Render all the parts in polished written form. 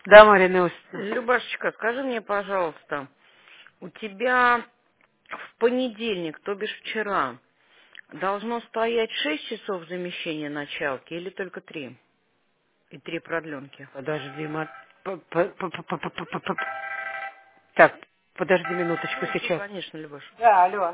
Да, Марина Иосифовна. Любашечка, скажи мне, пожалуйста, у тебя в понедельник, то бишь вчера, должно стоять 6 часов замещения началки или только 3? И 3 продленки? Подожди, Так, подожди минуточку сейчас. Конечно, Любаш. Да, алло.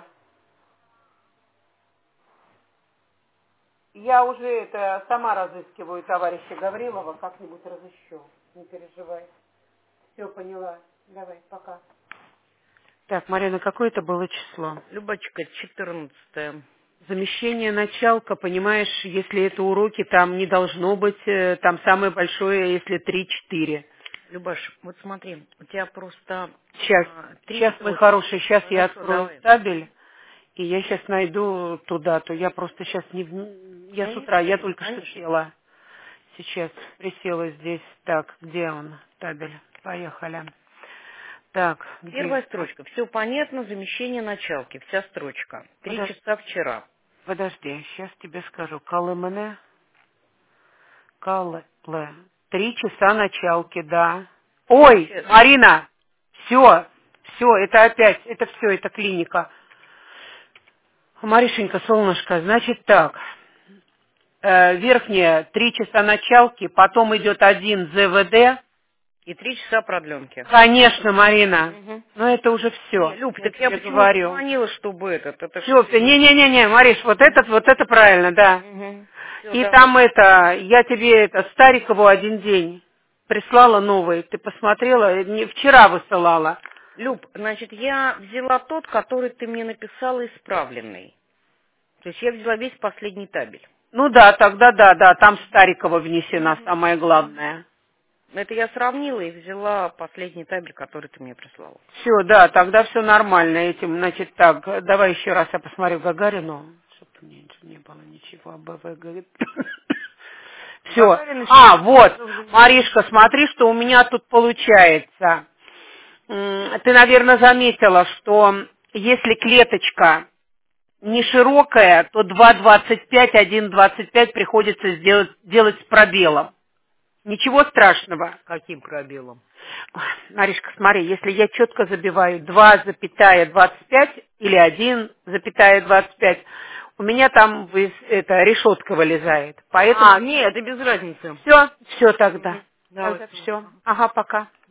Я уже это сама разыскиваю товарища Гаврилова, как-нибудь разыщу. Не переживай. Все поняла. Давай, пока. Так, Марина, какое это было число? Любочка, 14. Замещение началка, понимаешь, если это уроки, там не должно быть, там самое большое, если 3-4. Любаш, вот смотри, у тебя просто... Сейчас, мой хороший, сейчас я Хорошо, открою давай. табель, и я сейчас найду ту дату. Я просто сейчас не... Я с утра, я только что села. Сейчас присела здесь. Так, где он, табель? Поехали. Так, где? Первая строчка. Все понятно, замещение началки. Вся строчка. 3 часа вчера. Подожди, сейчас тебе скажу. Калымene. Калле. 3 часа началки, да. Ой, Марина! Все, это опять, это все, это клиника. Маришенька, солнышко, значит так. Верхняя 3 часа началки, потом идет 1 ЗВД. И 3 часа продленки. Конечно, Марина. Угу. Но это уже все. Люб, так я почему говорю. звонила, чтобы это Все, не, Мариш, вот это правильно, да. Угу. Все, И давай. там я тебе Старикову один день прислала новый. Ты посмотрела? Вчера высылала. Люб, значит, я взяла тот, который ты мне написала, исправленный. То есть я взяла весь последний табель. Ну да, тогда да, там Старикова внесена, самое главное. Это я сравнила и взяла последний табель, который ты мне прислала. Все, да, тогда все нормально этим. Значит, так, давай еще раз я посмотрю Гагарину. Чтобы не было ничего. АБВ говорит. Все. Вот, Маришка, смотри, что у меня тут получается. Ты, наверное, заметила, что если клеточка не широкая, то 2,25, 1,25 приходится делать с пробелом. Ничего страшного. Каким пробелом? Маришка, смотри, если я четко забиваю 2,25 или 1,25, у меня там решетка вылезает. Поэтому... нет, это без разницы. Все тогда. Давай. Все. Ага, пока.